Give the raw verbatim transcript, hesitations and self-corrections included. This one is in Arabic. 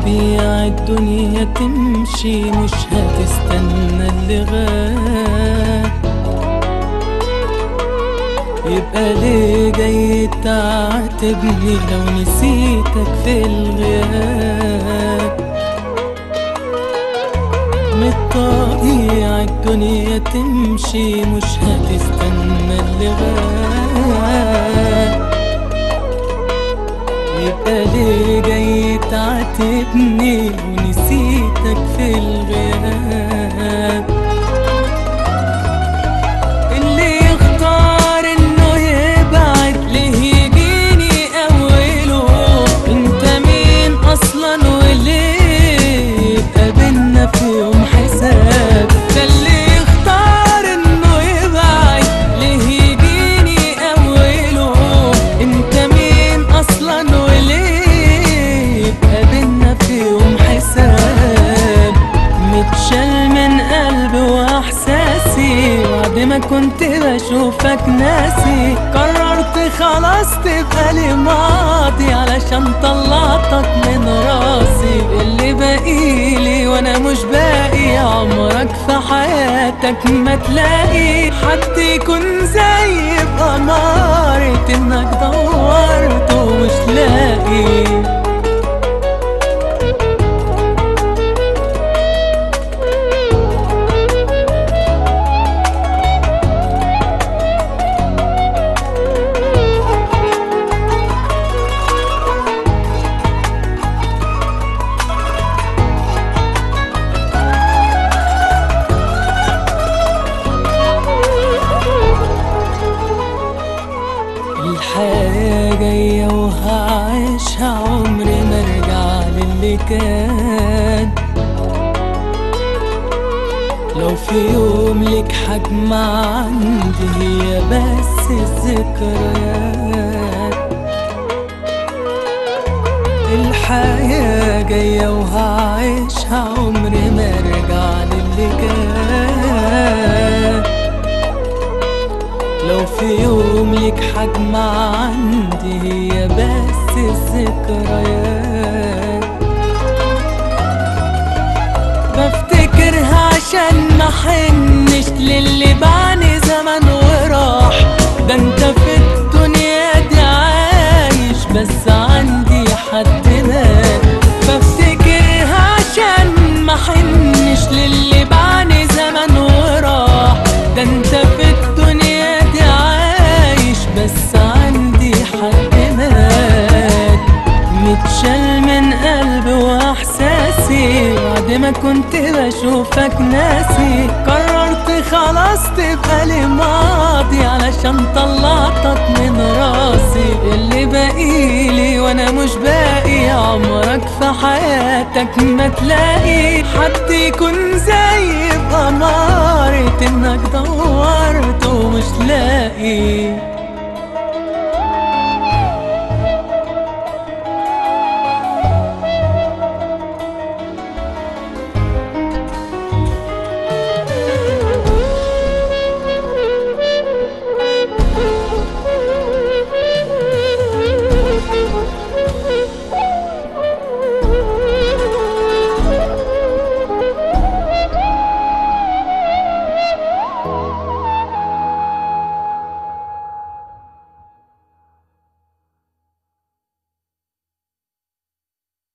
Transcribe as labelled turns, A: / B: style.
A: طبيعي الدنيا تمشي، مش هتستنى اللي غاب. يبقى ليه جاي تعاتبني لو نسيتك في الغياب؟ من الطبيعي الدنيا تمشي، مش هتستنى اللي غاب. يبقى ليه جاي تعاتبني ونسيتك في الغياب؟ اللي يختار انه يبعد ليه يجيني اوله؟ انت مين اصلا وليه يبقى بينا في يوم حساب؟ ده اللي يختار انه يبعد ليه يجيني اوله؟ انت مين اصلا متشال من قلبي واحساسي بعد ما كنت بشوفك ناسي. قررت خلاص تبقى لي ماضي علشان طلعتك من راسي. اللي باقيلي وانا مش باقي، عمرك في حياتك ما تلاقي حد يكون زي بأمارة انك دورت ومش لاقي. الحياة جاية وهعيشها، عمري ما ارجع للي كان. لو في يوم لك حجم عندي هي بس الذكريات. الحياة جاية وهعيشها، عمري ما ارجع للي كان. لو في يوم لك حجم عندي هي بس الذكريات. بفتكرها عشان ما حنش للي بعني زمن وراح. ده انت في الدنيا دي عايش بس عندي حد مات. بفتكرها عشان ما حنش للي بعني زمن وراح. ده انت في الدنيا دي عايش بس عندي حد مات. متشال من قلبي واحساسي بعد ما كنت بشوفك ناسي. قررت خلاص تبقى لي ماضي علشان طلعتك من راسي. اللي باقيلي وانا مش باقي، عمرك في حياتك ما تلاقي حد يكون زي بأمارة انك دورت ومش لاقي.